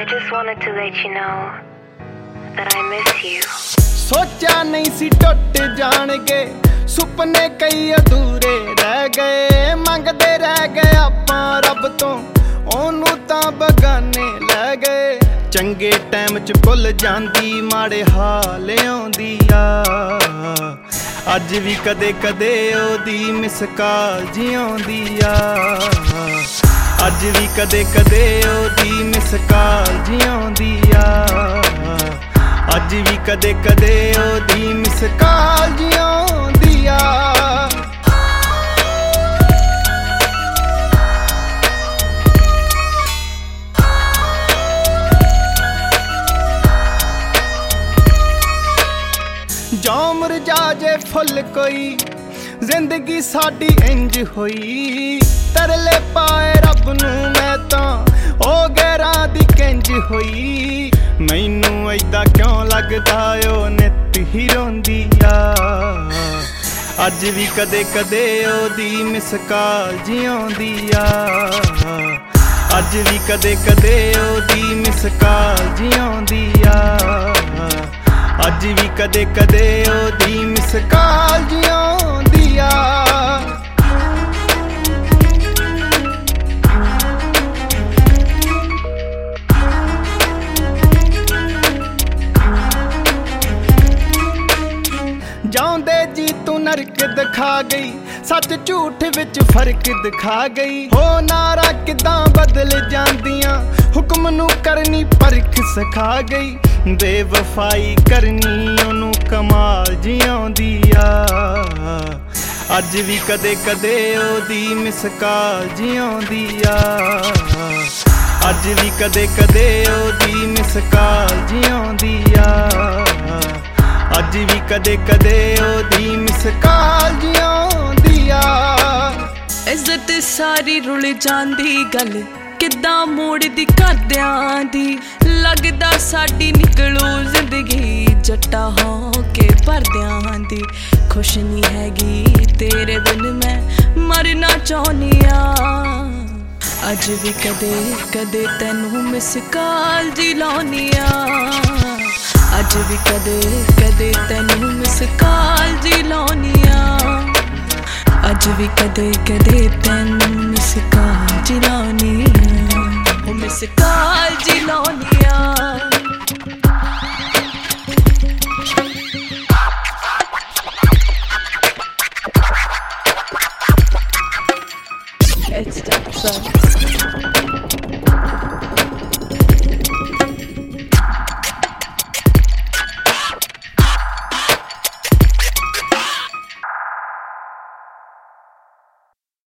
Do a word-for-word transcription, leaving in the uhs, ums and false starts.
just wanted to let you know that I miss you. सोचा नहीं सी टुट जाणगे सुपने कई अधूरे रह गए मंगदे रह गए आपां रब तो ओनू तां बगाने लै गए चंगे टाइम च भुल जांदी माड़े हाल आउंदी आ अज भी कदे कदे ओदी मिस कॉल जी आउंदी आ अज भी कदे कदे ओदी मिस कॉल जी आउंदी आ अज भी कदे कदे ओदी मिस कॉल जी आउंदी आ जो मुरझा जे फुल कोई जिंदगी साडी इंज होई तरले पाए रब नू मैं तां ओ गैरां दी किंज होई मैनू ऐदा क्यों लगदा ओ नित ही रोंदी आ अज भी कदे कदे ओदी मिस कॉल जी आउंदी आ अज भी कदे कदे ओदी मिस कॉल जी आउंदी आ अज भी कदे कदे ओदी मिस कॉल जी आउंदी आ जाऊंदे जी तू नरक दिखा गई सच झूठ विच फर्क दिखा गई हो नारा किदां बदल जांदियां हुक्म नू करनी परख सिखा गई बेवफाई करनी ओनू कमाल जी आउंदी आ अज भी कदे कदे ओदी मिस कॉल जी आउंदी आ अज भी कदे कदे ओदी मिस कॉल जी आउंदी आ अज भी कदे कदे ओदी मिस कॉल जी आउंदी आ इज्जत सारी रुल जांदी गल किदां मोड़दी घरदियां दी लगदा साडी निकलू जिंदगी जट्टा हो के भरदियां दी खुश नहीं हैगी तेरे बिन मैं मरना चाहनी आ अज भी कदे कदे तैनू मिस कॉल जी लाउनी आ अज भी कदे कदे तैनू मिस कॉल जी लाउनी आ अज भी कदे कदे तैनू मिस कॉल जी लाउनी आ मिस कॉल